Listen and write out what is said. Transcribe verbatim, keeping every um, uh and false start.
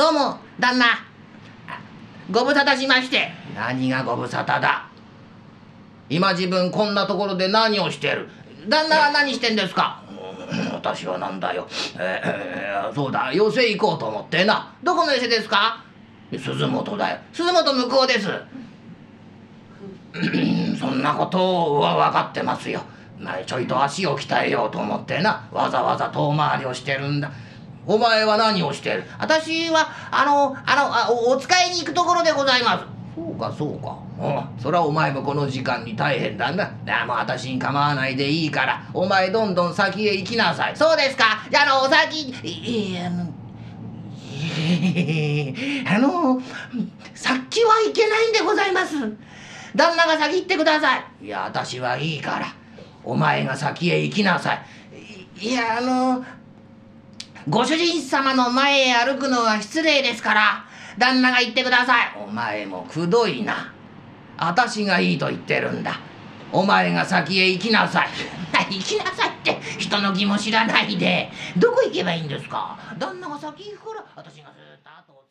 どうも旦那、ご無沙汰しまして。何がご無沙汰だ。今自分こんなところで何をしてる。旦那は何してんですか。私はなんだよ、えーえー、そうだ、寄席行こうと思ってな。どこの寄席ですか。鈴本だよ。鈴本向こうです。そんなことは分かってますよ。ちょいと足を鍛えようと思ってな、わざわざ遠回りをしてるんだ。お前は何をしてる。私はあのあのあ お, お使いに行くところでございます。そうかそうか。おそりゃお前もこの時間に大変だな。あもう私に構わないでいいから、お前どんどん先へ行きなさい。そうですか。じゃあ、あのお先いやあのあの先はいけないんでございます。旦那が先行ってください。いや私はいいから、お前が先へ行きなさい。いやあのご主人様の前へ歩くのは失礼ですから、旦那が言ってください。お前もくどいな。私がいいと言ってるんだ。お前が先へ行きなさい。行きなさいって人の気も知らないで。どこ行けばいいんですか。旦那が先行くから私がずっと後を